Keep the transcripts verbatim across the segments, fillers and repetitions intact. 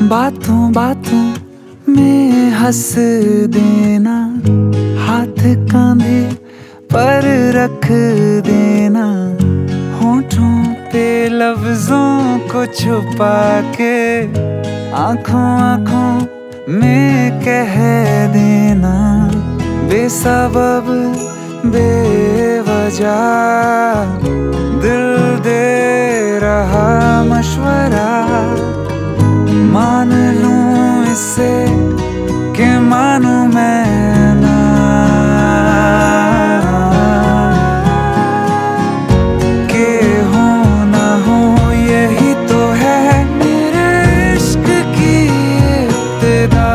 बातों बातों में हंस देना, हाथ कांधे पर रख देना, होठों पे लफ्जों को छुपा के आंखों आंखों में कह देना, बेसबब बेवजह दिल दे रहा मशवरा, मान लूं इसे कि मानूं मैं ना, के हो ना हो यही तो है मेरे इश्क की इब्तिदा,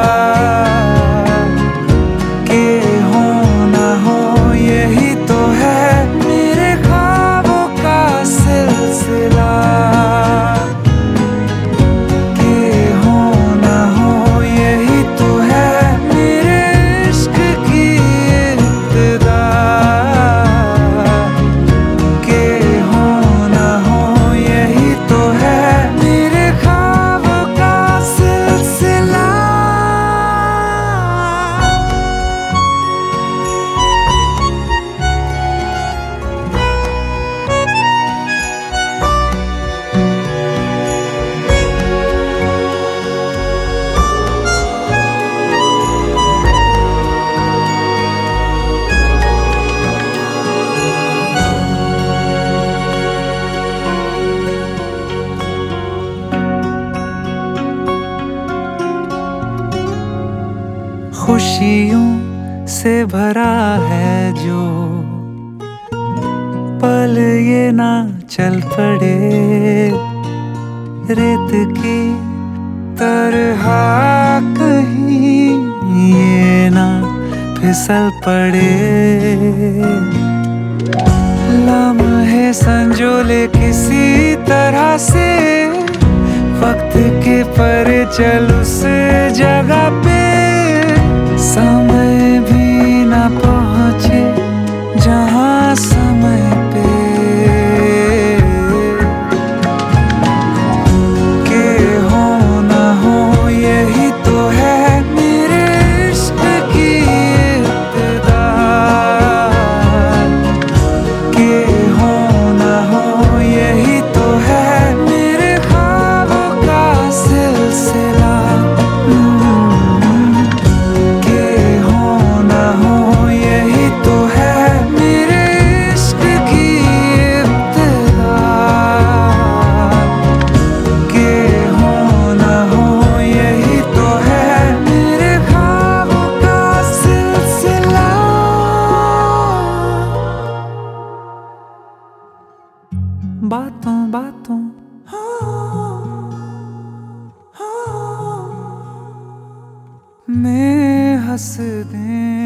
के हो ना हो यही तो है मेरे ख्वाबों का सिलसिला, खुशियों से भरा है जो पल ये ना चल पड़े, रेत की तरह कहीं ये ना फिसल पड़े, लम्हे संजोले किसी तरह से वक्त के पर चल उस जगह पे, समय भी ना पहुँचे जहाँ समय पे, के हो ना हो यही तो है मेरे इश्क की इब्तिदा, के हो ना हो यही तो है मेरे ख्वाबों का सिलसिला, बातों बातों में हंस दें।